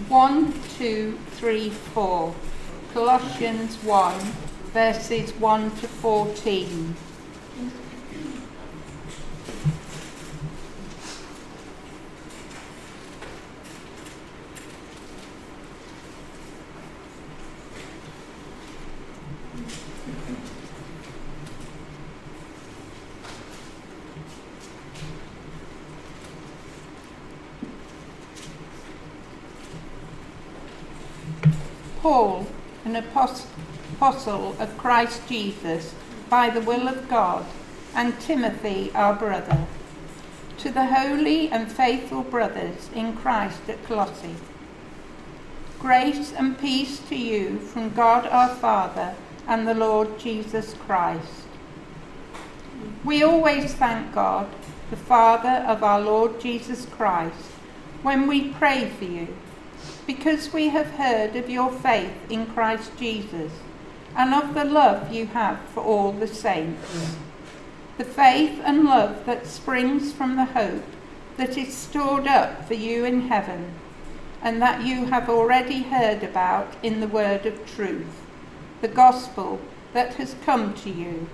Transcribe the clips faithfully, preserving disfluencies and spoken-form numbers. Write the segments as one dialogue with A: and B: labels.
A: one, two, three, four. Colossians one, verses one to fourteen. Paul, an apostle of Christ Jesus, by the will of God, and Timothy, our brother, to the holy and faithful brothers in Christ at Colossae. Grace and peace to you from God our Father and the Lord Jesus Christ. We always thank God, the Father of our Lord Jesus Christ, when we pray for you, because we have heard of your faith in Christ Jesus and of the love you have for all the saints, the faith and love that springs from the hope that is stored up for you in heaven, and that you have already heard about in the word of truth, the gospel that has come to you.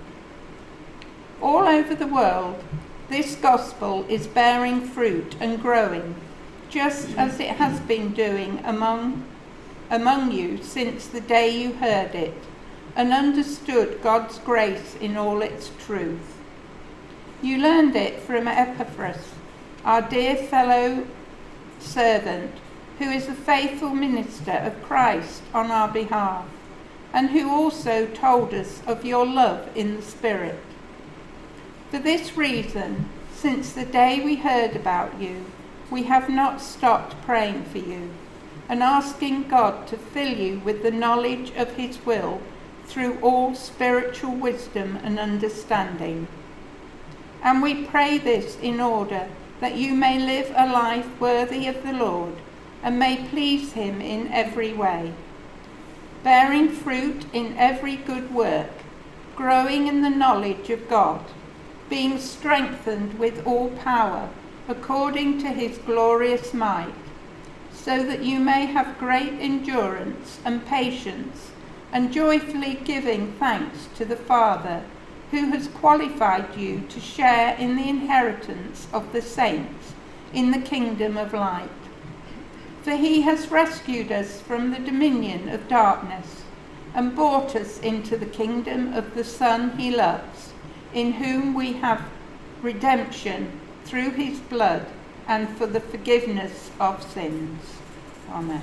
A: All over the world, this gospel is bearing fruit and growing, just as it has been doing among, among you since the day you heard it and understood God's grace in all its truth. You learned it from Epaphras, our dear fellow servant, who is a faithful minister of Christ on our behalf, and who also told us of your love in the Spirit. For this reason, since the day we heard about you, we have not stopped praying for you and asking God to fill you with the knowledge of his will through all spiritual wisdom and understanding. And we pray this in order that you may live a life worthy of the Lord and may please him in every way, bearing fruit in every good work, growing in the knowledge of God, being strengthened with all power according to his glorious might, so that you may have great endurance and patience, and joyfully giving thanks to the Father, who has qualified you to share in the inheritance of the saints in the kingdom of light. For he has rescued us from the dominion of darkness, and brought us into the kingdom of the Son he loves, in whom we have redemption through his blood, and for the forgiveness of sins. Amen.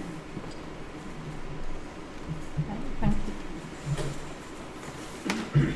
A: Thank you.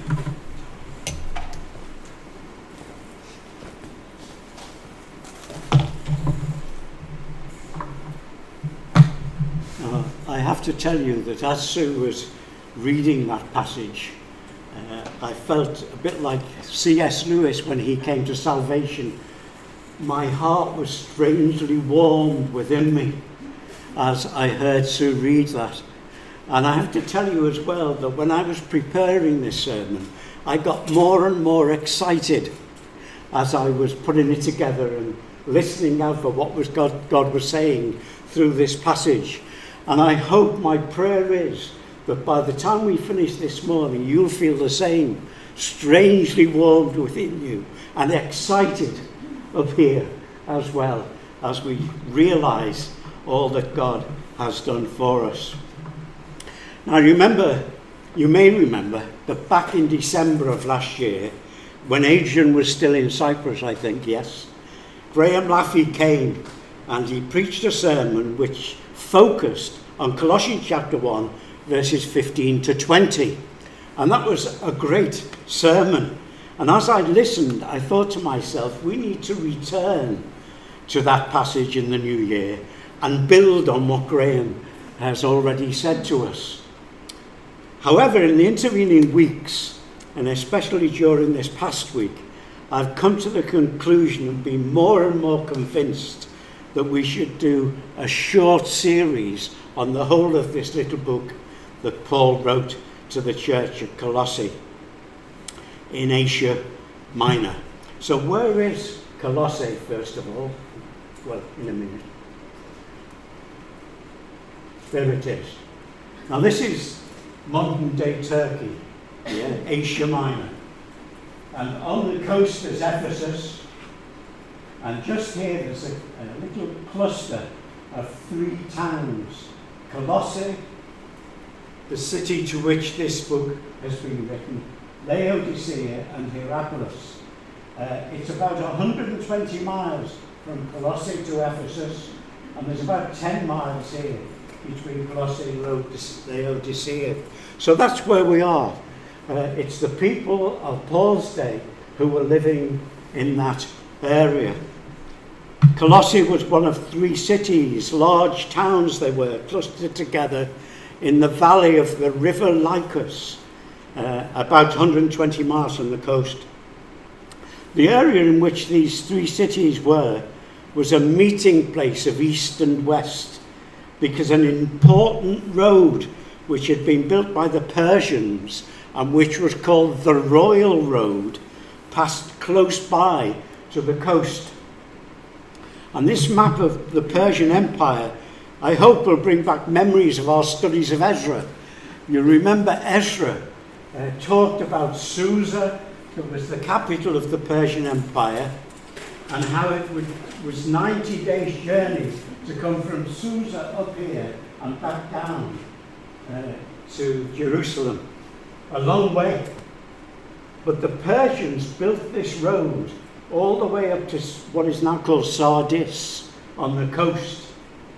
B: Uh, I have to tell you that as Sue was reading that passage, uh, I felt a bit like C S Lewis when he came to salvation. My heart was strangely warmed within me as I heard Sue read that. And I have to tell you as well that when I was preparing this sermon, I got more and more excited as I was putting it together and listening out for what was God, God was saying through this passage. And I hope, my prayer is that by the time we finish this morning, you'll feel the same, strangely warmed within you and excited up here as well, as we realise all that God has done for us. Now remember, you may remember that back in December of last year, when Adrian was still in Cyprus, I think, yes, Graham Laffey came and he preached a sermon which focused on Colossians chapter one, verses fifteen to twenty. And that was a great sermon. And as I listened, I thought to myself, we need to return to that passage in the new year and build on what Graham has already said to us. However, in the intervening weeks, and especially during this past week, I've come to the conclusion and been more and more convinced that we should do a short series on the whole of this little book that Paul wrote to the church at Colossae in Asia Minor. So where is Colossae, first of all? Well, in a minute. There it is. Now this is modern day Turkey, yeah, Asia Minor. And on the coast there's Ephesus, and just here there's a, a little cluster of three towns. Colossae, the city to which this book has been written, Laodicea and Hierapolis. Uh, it's about one hundred twenty miles from Colossae to Ephesus, and there's about ten miles here between Colossae and Laodicea. So that's where we are. Uh, it's the people of Paul's day who were living in that area. Colossae was one of three cities, large towns they were, clustered together in the valley of the river Lycus, uh, about one hundred twenty miles from the coast. The area in which these three cities were was a meeting place of east and west, because an important road which had been built by the Persians and which was called the Royal Road passed close by to the coast. And this map of the Persian Empire, I hope, will bring back memories of our studies of Ezra. You remember Ezra uh, talked about Susa, that was the capital of the Persian Empire, and how it would, was ninety days' journey to come from Susa up here and back down uh, to Jerusalem. A long way. But the Persians built this road all the way up to what is now called Sardis on the coast.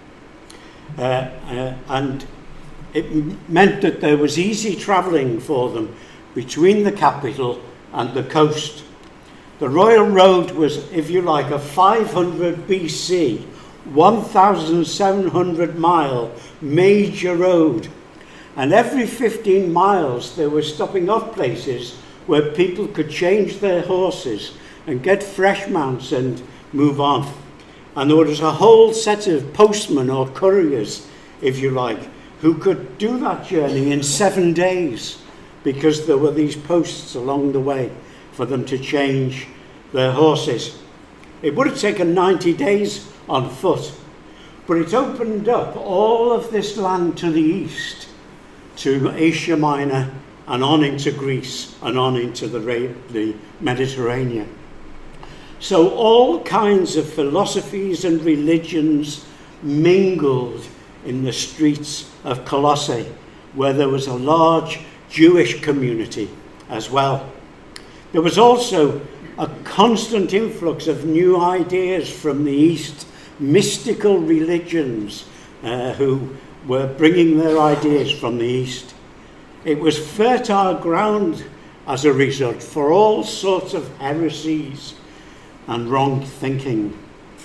B: Uh, uh, and it m- meant that there was easy travelling for them between the capital and the coast. The Royal Road was, if you like, a five hundred B C, one thousand seven hundred mile major road. And every fifteen miles they were stopping off places where people could change their horses and get fresh mounts and move on. And there was a whole set of postmen or couriers, if you like, who could do that journey in seven days because there were these posts along the way for them to change their horses. It would have taken ninety days on foot, but it opened up all of this land to the east, to Asia Minor, and on into Greece, and on into the, the Mediterranean. So all kinds of philosophies and religions mingled in the streets of Colossae, where there was a large Jewish community as well. There was also a constant influx of new ideas from the East, mystical religions uh, who were bringing their ideas from the East. It was fertile ground as a result for all sorts of heresies and wrong thinking.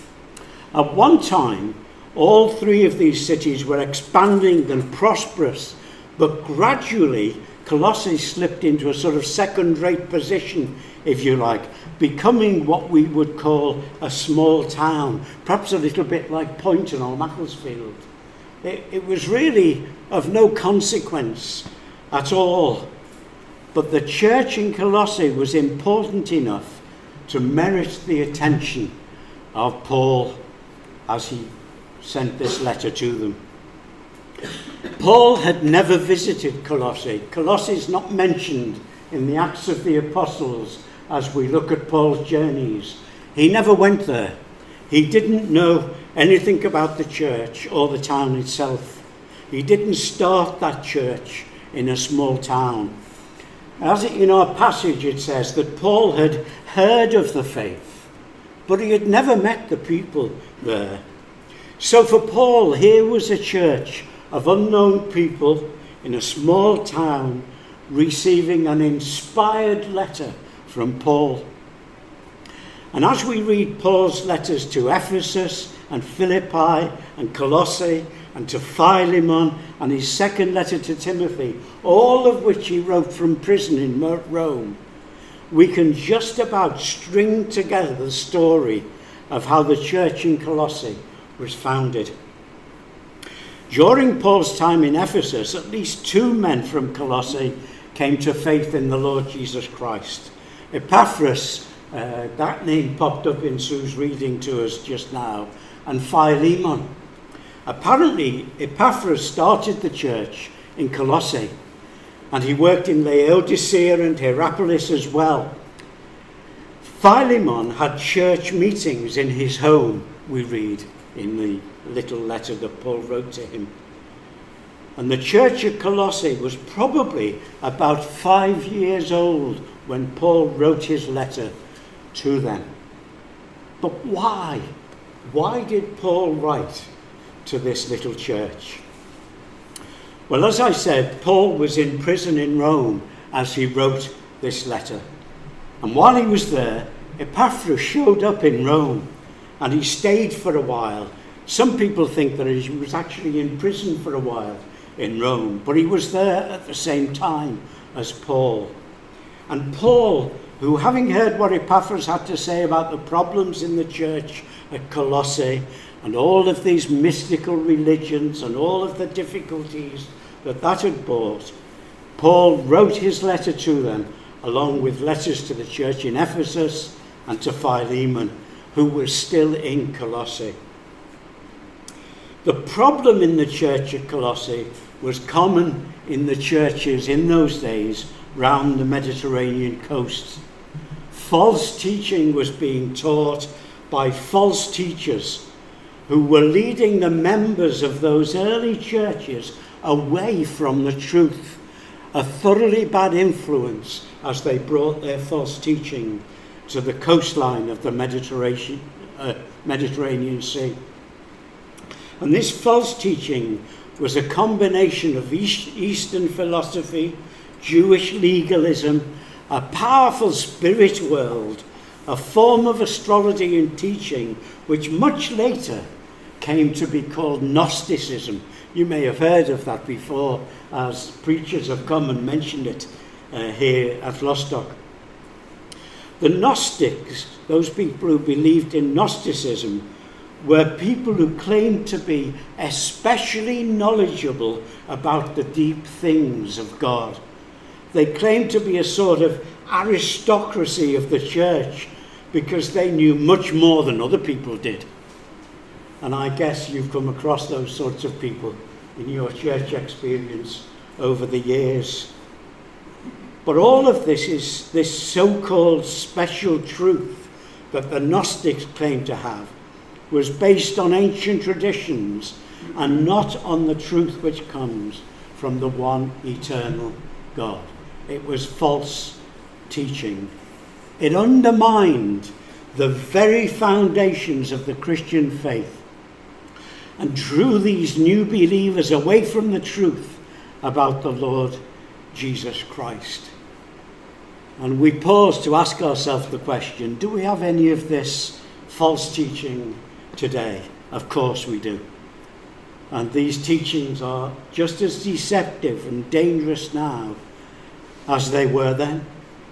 B: At one time, all three of these cities were expanding and prosperous, but gradually Colossae slipped into a sort of second-rate position, if you like, becoming what we would call a small town, perhaps a little bit like Poynton or Macclesfield. It, it was really of no consequence at all. But the church in Colossae was important enough to merit the attention of Paul as he sent this letter to them. Paul had never visited Colossae. Colossae is not mentioned in the Acts of the Apostles as we look at Paul's journeys. He never went there. He didn't know anything about the church or the town itself. He didn't start that church in a small town. As in our passage it says that Paul had heard of the faith, but he had never met the people there. So for Paul, here was a church of unknown people in a small town receiving an inspired letter from Paul. And as we read Paul's letters to Ephesus and Philippi and Colossae and to Philemon and his second letter to Timothy, all of which he wrote from prison in Rome, we can just about string together the story of how the church in Colossae was founded. During Paul's time in Ephesus, at least two men from Colossae came to faith in the Lord Jesus Christ. Epaphras, uh, that name popped up in Sue's reading to us just now, and Philemon. Apparently, Epaphras started the church in Colossae, and he worked in Laodicea and Hierapolis as well. Philemon had church meetings in his home, we read in the little letter that Paul wrote to him. And the church at Colossae was probably about five years old when Paul wrote his letter to them. But why? Why did Paul write to this little church? Well, as I said, Paul was in prison in Rome as he wrote this letter. And while he was there, Epaphras showed up in Rome, and he stayed for a while. Some people think that he was actually in prison for a while in Rome, but he was there at the same time as Paul. And Paul, who, having heard what Epaphras had to say about the problems in the church at Colossae, and all of these mystical religions and all of the difficulties that that had brought, Paul wrote his letter to them, along with letters to the church in Ephesus and to Philemon, who was still in Colossae. The problem in the church at Colossae was common in the churches in those days round the Mediterranean coast. False teaching was being taught by false teachers who were leading the members of those early churches away from the truth, a thoroughly bad influence as they brought their false teaching to the coastline of the Mediterranean, uh, Mediterranean Sea. And this false teaching was a combination of East, Eastern philosophy, Jewish legalism, a powerful spirit world, a form of astrology and teaching which much later came to be called Gnosticism. You may have heard of that before, as preachers have come and mentioned it uh, here at Lostock. The Gnostics, those people who believed in Gnosticism, were people who claimed to be especially knowledgeable about the deep things of God. They claimed to be a sort of aristocracy of the church because they knew much more than other people did. And I guess you've come across those sorts of people in your church experience over the years. But all of this is this so-called special truth that the Gnostics claimed to have was based on ancient traditions and not on the truth which comes from the one eternal God. It was false teaching. It undermined the very foundations of the Christian faith and drew these new believers away from the truth about the Lord Jesus Christ. And we pause to ask ourselves the question, do we have any of this false teaching today? Of course we do. And these teachings are just as deceptive and dangerous now as they were then.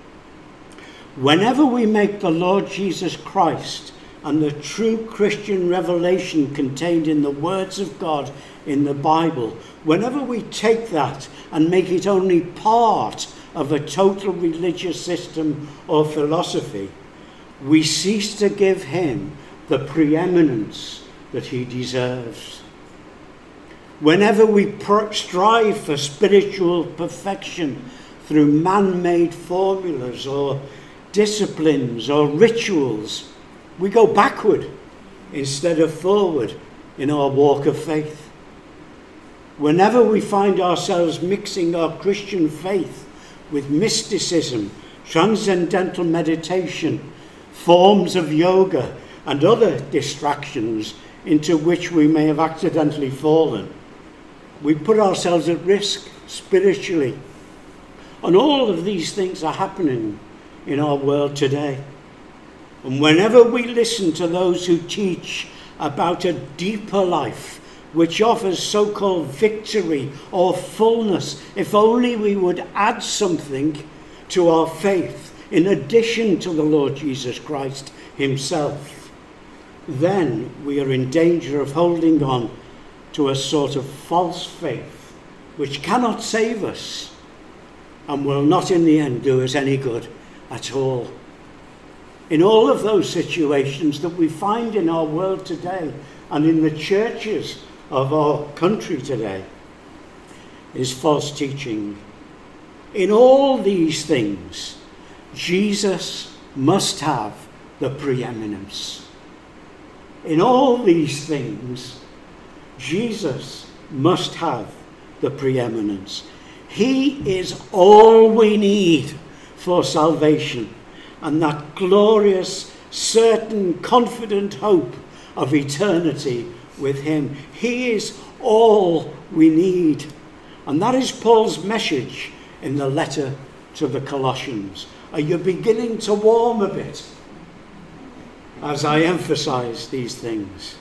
B: Whenever we make the Lord Jesus Christ and the true Christian revelation contained in the words of God in the Bible, whenever we take that and make it only part of a total religious system or philosophy, we cease to give him the preeminence that he deserves. Whenever we pr- strive for spiritual perfection through man-made formulas or disciplines or rituals, we go backward instead of forward in our walk of faith. Whenever we find ourselves mixing our Christian faith with mysticism, transcendental meditation, forms of yoga, and other distractions into which we may have accidentally fallen, we put ourselves at risk spiritually. And all of these things are happening in our world today. And whenever we listen to those who teach about a deeper life, which offers so-called victory or fullness, if only we would add something to our faith in addition to the Lord Jesus Christ himself, then we are in danger of holding on to a sort of false faith which cannot save us and will not in the end do us any good at all. In all of those situations that we find in our world today and in the churches of our country today is false teaching. In all these things, Jesus must have the preeminence. In all these things, Jesus must have the preeminence. He is all we need for salvation and that glorious, certain, confident hope of eternity with him. He is all we need. And that is Paul's message in the letter to the Colossians. Are you beginning to warm a bit as I emphasize these things?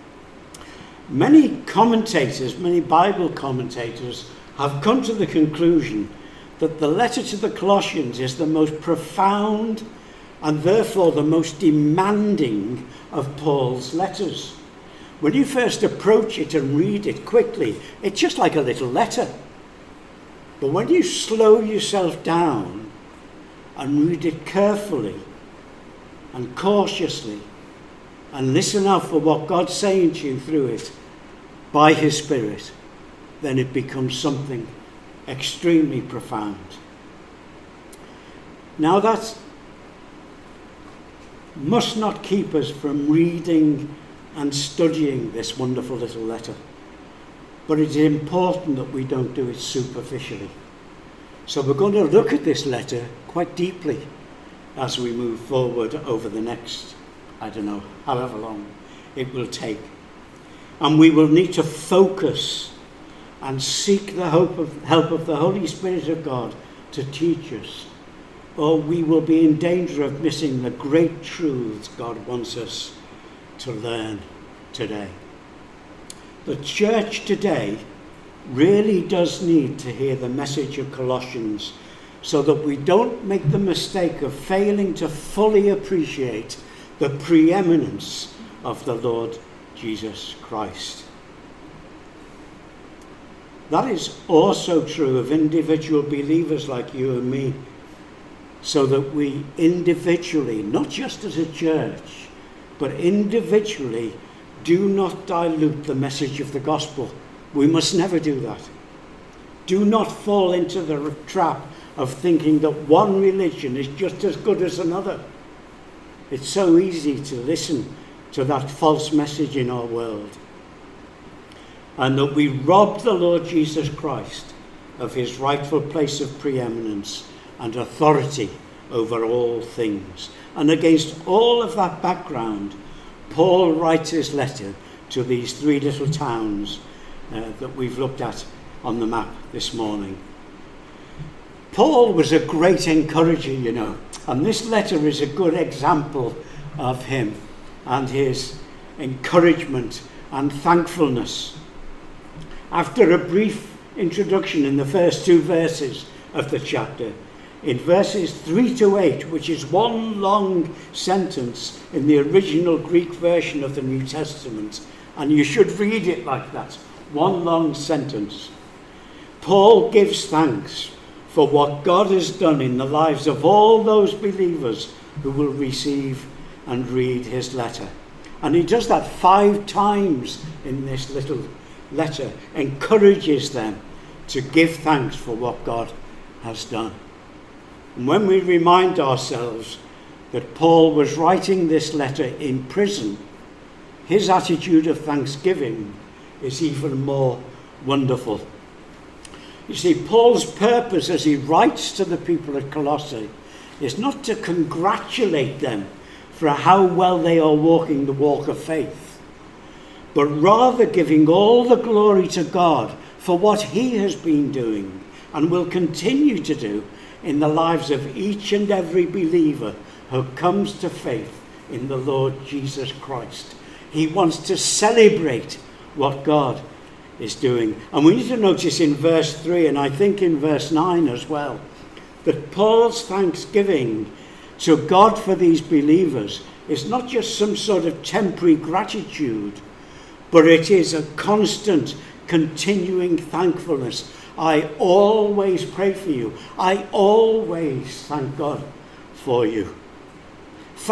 B: Many commentators, many Bible commentators, have come to the conclusion that the letter to the Colossians is the most profound and therefore the most demanding of Paul's letters. When you first approach it and read it quickly, it's just like a little letter. But when you slow yourself down and read it carefully and cautiously and listen out for what God's saying to you through it by his Spirit, then it becomes something extremely profound. Now that must not keep us from reading and studying this wonderful little letter. But it is important that we don't do it superficially. So we're going to look at this letter quite deeply as we move forward over the next, I don't know, however long it will take. And we will need to focus and seek the hope of, help of the Holy Spirit of God to teach us, or we will be in danger of missing the great truths God wants us to learn today. The church today really does need to hear the message of Colossians so that we don't make the mistake of failing to fully appreciate the preeminence of the Lord Jesus Christ. That is also true of individual believers like you and me, so that we individually, not just as a church, but individually, do not dilute the message of the gospel. We must never do that. Do not fall into the trap of thinking that one religion is just as good as another. It's so easy to listen to that false message in our world. And that we rob the Lord Jesus Christ of his rightful place of preeminence and authority over all things. And against all of that background, Paul writes his letter to these three little towns uh, that we've looked at on the map this morning. Paul was a great encourager, you know, and this letter is a good example of him and his encouragement and thankfulness. After a brief introduction in the first two verses of the chapter, in verses three to eight, which is one long sentence in the original Greek version of the New Testament, and you should read it like that, one long sentence, Paul gives thanks for what God has done in the lives of all those believers who will receive and read his letter. And he does that five times in this little letter, encourages them to give thanks for what God has done. And when we remind ourselves that Paul was writing this letter in prison, his attitude of thanksgiving is even more wonderful. You see, Paul's purpose as he writes to the people at Colossae is not to congratulate them for how well they are walking the walk of faith, but rather giving all the glory to God for what he has been doing and will continue to do in the lives of each and every believer who comes to faith in the Lord Jesus Christ. He wants to celebrate what God is doing. And we need to notice in verse three, and I think in verse nine as well, that Paul's thanksgiving to God for these believers is not just some sort of temporary gratitude, but it is a constant, continuing thankfulness. I always pray for you. I always thank God for you.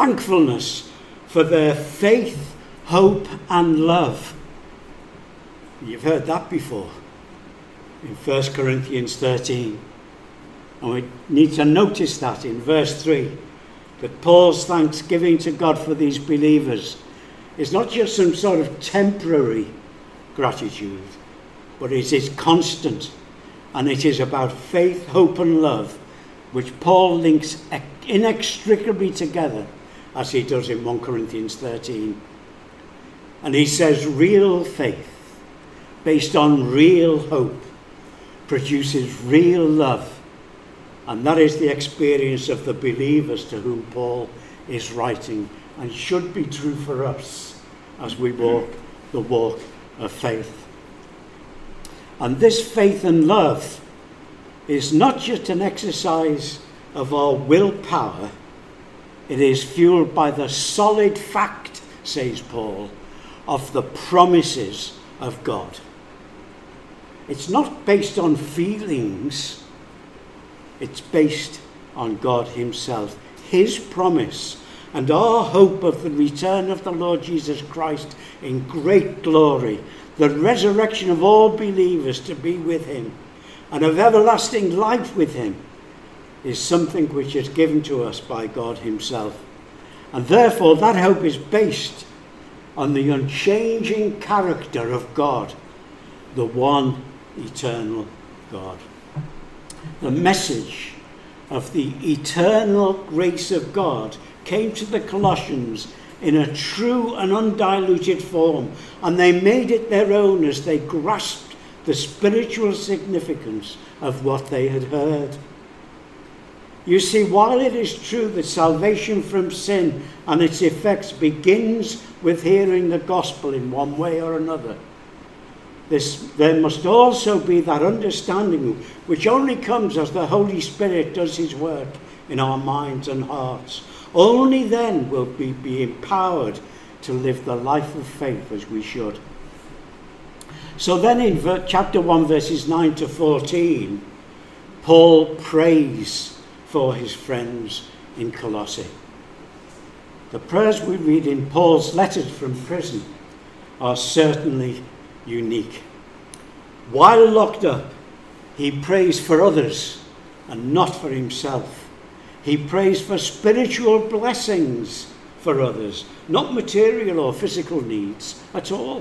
B: Thankfulness for their faith, hope, and love. You've heard that before in First Corinthians thirteen. And we need to notice that in verse three, that Paul's thanksgiving to God for these believers is not just some sort of temporary gratitude, but it is constant, and it is about faith, hope and love, which Paul links inextricably together as he does in First Corinthians thirteen. And he says real faith based on real hope produces real love. And that is the experience of the believers to whom Paul is writing, and should be true for us as we walk the walk of faith. And this faith and love is not just an exercise of our willpower, it is fueled by the solid fact, says Paul, of the promises of God. It's not based on feelings, it's based on God himself, his promise, and our hope of the return of the Lord Jesus Christ in great glory, the resurrection of all believers to be with him, and of everlasting life with him, is something which is given to us by God himself. And therefore that hope is based on the unchanging character of God, the one eternal God. The message of the eternal grace of God came to the Colossians in a true and undiluted form, and they made it their own as they grasped the spiritual significance of what they had heard. You see, while it is true that salvation from sin and its effects begins with hearing the gospel in one way or another, This, there must also be that understanding which only comes as the Holy Spirit does his work in our minds and hearts. Only then will we be empowered to live the life of faith as we should. So then in ver- chapter one, verses nine to fourteen, Paul prays for his friends in Colossae. The prayers we read in Paul's letters from prison are certainly unique. While locked up, he prays for others and not for himself. He prays for spiritual blessings for others, not material or physical needs at all.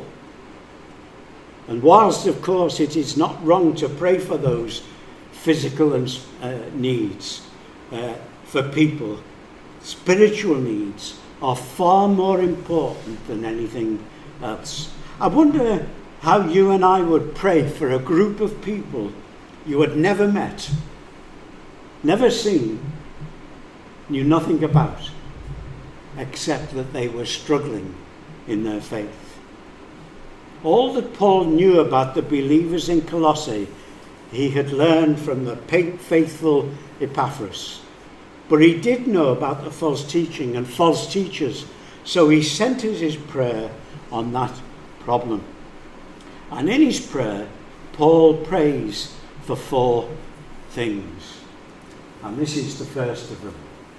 B: And whilst, of course, it is not wrong to pray for those physical and, uh, needs uh, for people, spiritual needs are far more important than anything else. I wonder how you and I would pray for a group of people you had never met, never seen, knew nothing about, except that they were struggling in their faith. All that Paul knew about the believers in Colossae, he had learned from the faithful Epaphras. But he did know about the false teaching and false teachers, so he centers his prayer on that problem. And in his prayer, Paul prays for four things. And this is the first of them.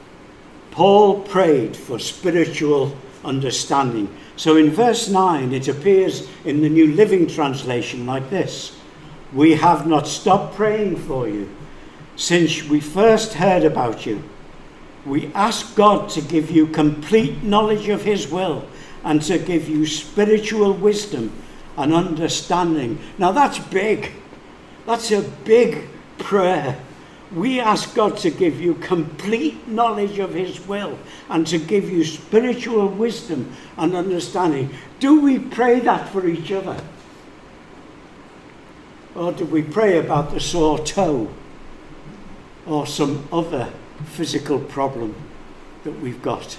B: Paul prayed for spiritual understanding. So in verse nine, it appears in the New Living Translation like this: "We have not stopped praying for you since we first heard about you. We ask God to give you complete knowledge of his will and to give you spiritual wisdom and understanding." Now that's big. That's a big prayer. We ask God to give you complete knowledge of his will and to give you spiritual wisdom and understanding. Do we pray that for each other? Or do we pray about the sore toe or some other physical problem that we've got?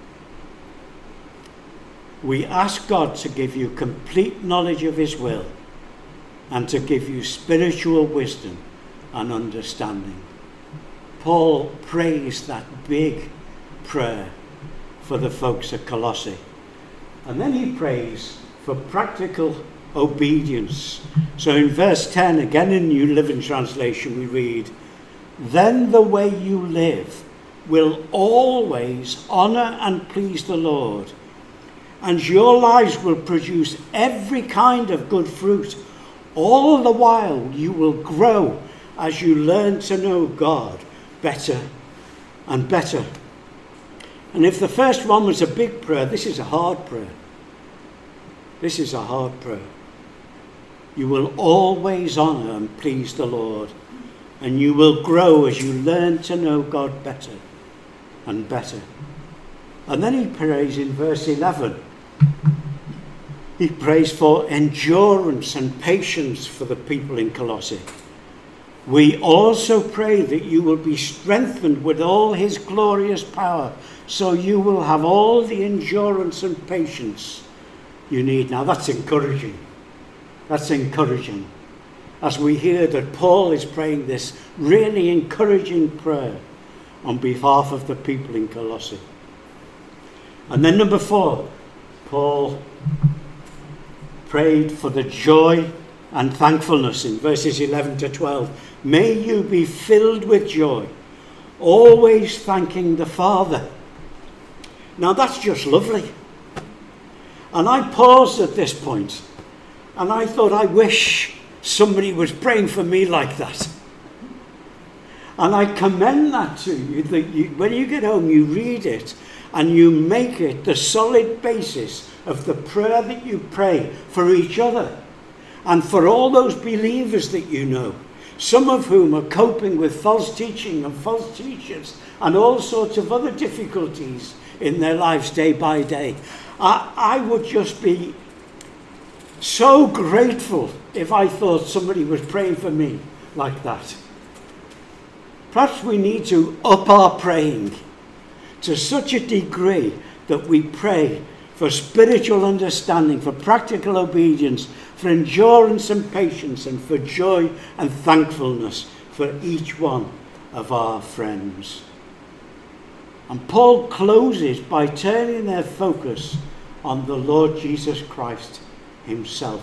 B: We ask God to give you complete knowledge of his will and to give you spiritual wisdom and understanding. Paul prays that big prayer for the folks at Colossae. And then he prays for practical obedience. So in verse ten, again in New Living Translation, we read, "Then the way you live will always honour and please the Lord, and your lives will produce every kind of good fruit. All the while you will grow as you learn to know God better and better. And if the first one was a big prayer, this is a hard prayer. This is a hard prayer. You will always honour and please the Lord, and you will grow as you learn to know God better and better. And then he prays in verse eleven. He prays for endurance and patience for the people in Colossae. We also pray that you will be strengthened with all his glorious power, so you will have all the endurance and patience you need. Now that's encouraging. That's encouraging. As we hear that Paul is praying this really encouraging prayer on behalf of the people in Colossae. And then number four, Paul prayed for the joy and thankfulness in verses eleven to twelve. May you be filled with joy, always thanking the Father. Now that's just lovely. And I paused at this point and I thought, I wish somebody was praying for me like that. And I commend that to you, that you, when you get home you read it and you make it the solid basis of the prayer that you pray for each other and for all those believers that you know, some of whom are coping with false teaching and false teachers and all sorts of other difficulties in their lives day by day. I, I would just be so grateful if I thought somebody was praying for me like that. Perhaps we need to up our praying to such a degree that we pray for spiritual understanding, for practical obedience, for endurance and patience, and for joy and thankfulness for each one of our friends. And Paul closes by turning their focus on the Lord Jesus Christ himself.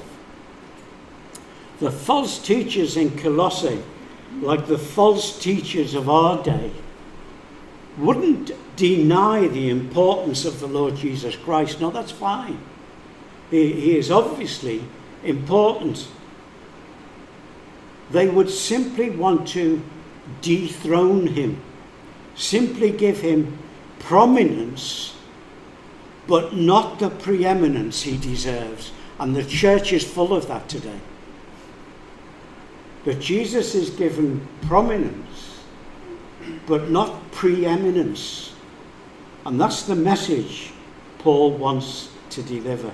B: The false teachers in Colossae, like the false teachers of our day, wouldn't deny the importance of the Lord Jesus Christ. No, that's fine. He, he is obviously important. They would simply want to dethrone him, simply give him prominence, but not the preeminence he deserves. And the church is full of that today. That Jesus is given prominence, but not preeminence. And that's the message Paul wants to deliver.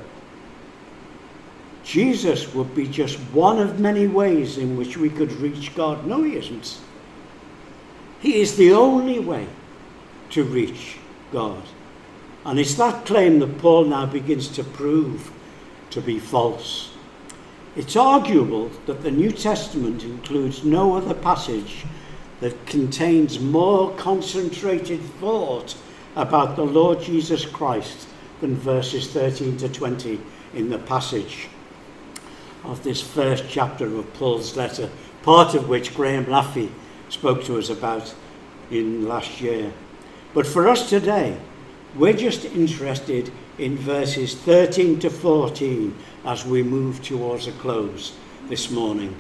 B: Jesus would be just one of many ways in which we could reach God. No, he isn't. He is the only way to reach God. And it's that claim that Paul now begins to prove to be false. It's arguable that the New Testament includes no other passage that contains more concentrated thought about the Lord Jesus Christ than verses thirteen to twenty in the passage of this first chapter of Paul's letter, part of which Graham Laffey spoke to us about in last year. But for us today, we're just interested in verses thirteen to fourteen as we move towards a close this morning.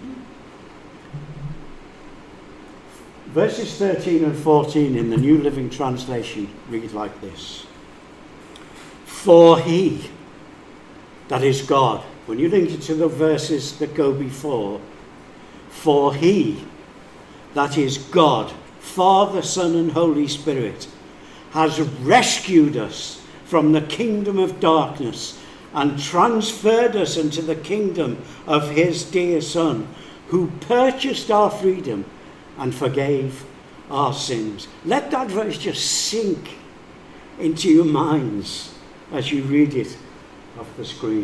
B: Verses thirteen and fourteen in the New Living Translation read like this. For he, that is God, when you link it to the verses that go before, for he, that is God, Father, Son, and Holy Spirit, has rescued us from the kingdom of darkness and transferred us into the kingdom of his dear Son, who purchased our freedom and forgave our sins. Let that verse just sink into your minds as you read it off the screen.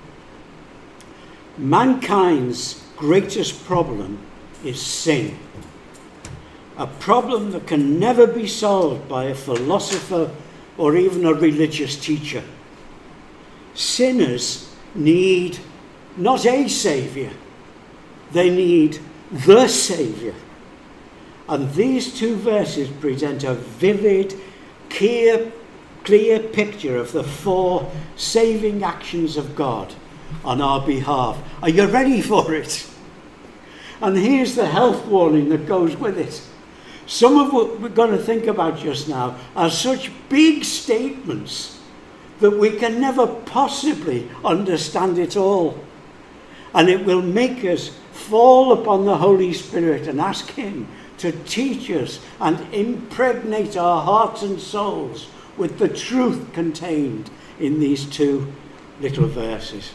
B: Mankind's greatest problem is sin. A problem that can never be solved by a philosopher or even a religious teacher. Sinners need not a saviour, they need the Saviour. And these two verses present a vivid, clear, clear picture of the four saving actions of God on our behalf. Are you ready for it? And here's the health warning that goes with it. Some of what we're going to think about just now are such big statements that we can never possibly understand it all. And it will make us fall upon the Holy Spirit and ask him to teach us and impregnate our hearts and souls with the truth contained in these two little verses.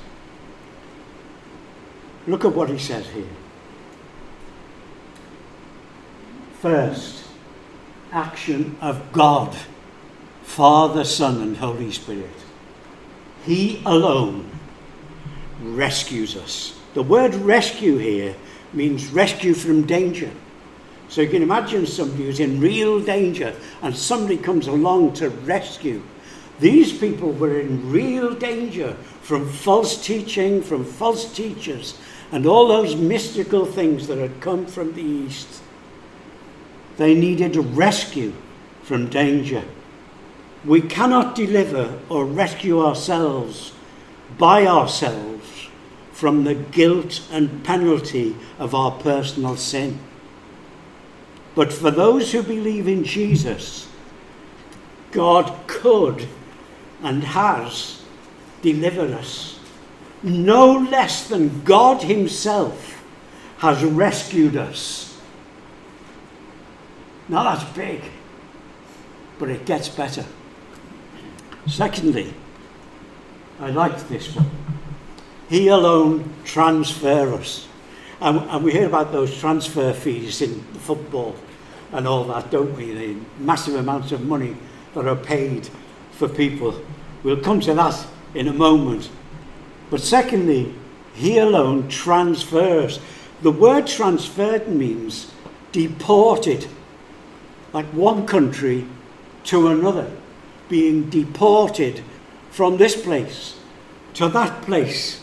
B: Look at what he says here. First, action of God, Father, Son, and Holy Spirit. He alone rescues us. The word rescue here means rescue from danger. So you can imagine somebody who's in real danger and somebody comes along to rescue. These people were in real danger from false teaching, from false teachers, and all those mystical things that had come from the East. They needed a rescue from danger. We cannot deliver or rescue ourselves by ourselves from the guilt and penalty of our personal sin. But for those who believe in Jesus, God could and has delivered us. No less than God himself has rescued us. Now that's big, but it gets better. Secondly, I like this one. He alone transfers us. And, and we hear about those transfer fees in football and all that, don't we? The massive amounts of money that are paid for people. We'll come to that in a moment. But secondly, he alone transfers. The word transferred means deported, like one country to another, being deported from this place to that place.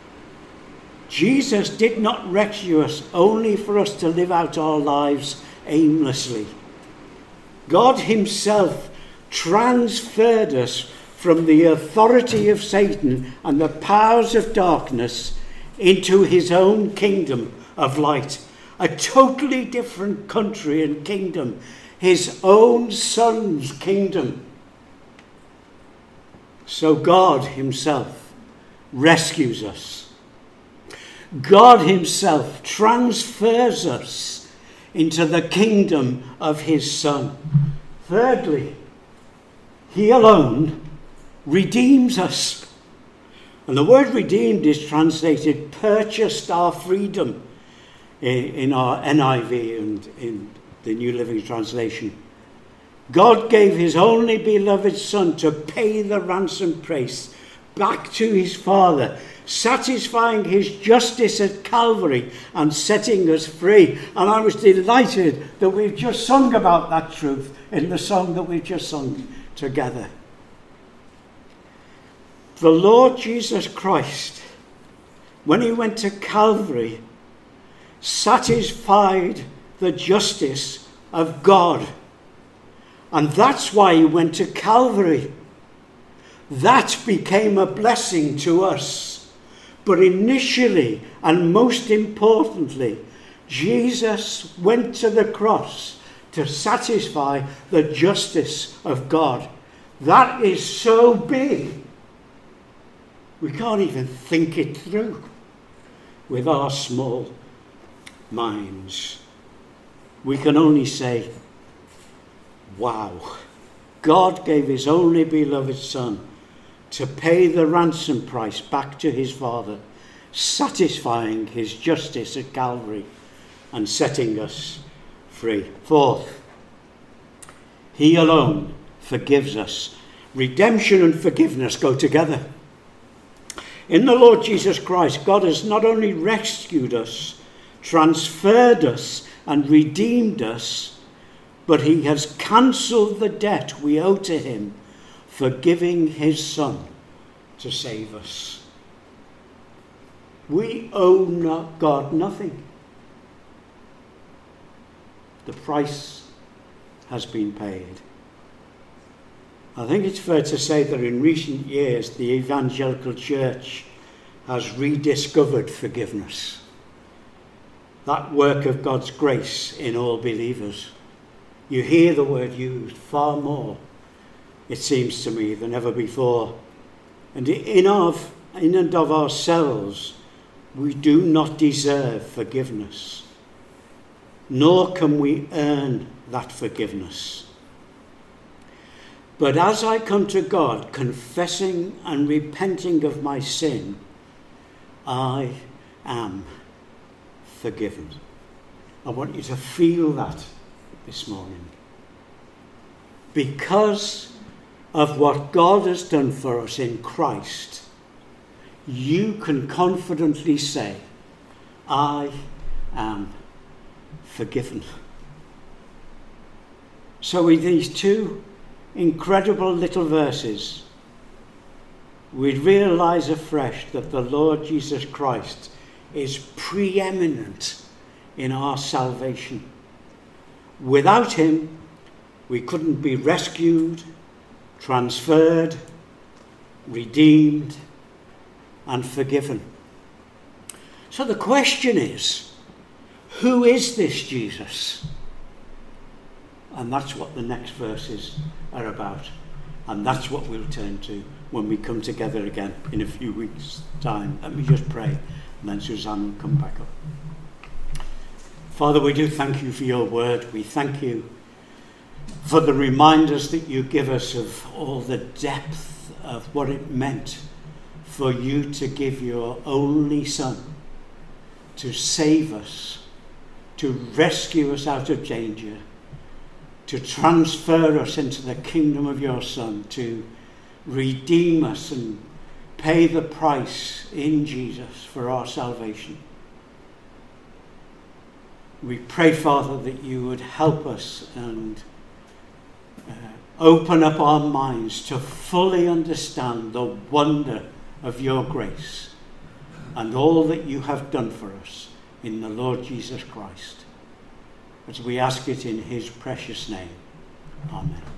B: Jesus did not rescue us only for us to live out our lives aimlessly. God himself transferred us from the authority of Satan and the powers of darkness into his own kingdom of light, a totally different country and kingdom, his own Son's kingdom. So God himself rescues us. God himself transfers us into the kingdom of his Son. Thirdly, he alone redeems us. And the word redeemed is translated purchased our freedom in our N I V and in the New Living Translation. God gave his only beloved Son to pay the ransom price back to his Father, satisfying his justice at Calvary and setting us free. And I was delighted that we've just sung about that truth in the song that we've just sung together. The Lord Jesus Christ, when he went to Calvary, satisfied the justice of God. And that's why he went to Calvary. That became a blessing to us. But initially, and most importantly, Jesus went to the cross to satisfy the justice of God. That is so big. We can't even think it through with our small minds. We can only say, wow, God gave his only beloved Son to pay the ransom price back to his Father, satisfying his justice at Calvary and setting us free. Fourth, he alone forgives us. Redemption and forgiveness go together. In the Lord Jesus Christ, God has not only rescued us, transferred us, and redeemed us, but he has cancelled the debt we owe to him for giving his Son to save us. We owe not God nothing. The price has been paid. I think it's fair to say that in recent years the evangelical church has rediscovered forgiveness. That work of God's grace in all believers. You hear the word used far more, it seems to me, than ever before. And in, of, in and of ourselves, we do not deserve forgiveness, nor can we earn that forgiveness. But as I come to God, confessing and repenting of my sin, I am forgiven. I want you to feel that this morning. Because of what God has done for us in Christ, you can confidently say, I am forgiven. So with these two incredible little verses, we realise afresh that the Lord Jesus Christ is preeminent in our salvation. Without him, we couldn't be rescued, transferred, redeemed, and forgiven. So the question is, who is this Jesus? And that's what the next verses are about. And that's what we'll turn to when we come together again in a few weeks' time. Let me just pray, and then Suzanne will come back up. Father, we do thank you for your word. We thank you for the reminders that you give us of all the depth of what it meant for you to give your only Son to save us, to rescue us out of danger, to transfer us into the kingdom of your Son, to redeem us and pay the price in Jesus for our salvation. We pray, Father, that you would help us and uh, open up our minds to fully understand the wonder of your grace and all that you have done for us in the Lord Jesus Christ. As we ask it in his precious name. Amen.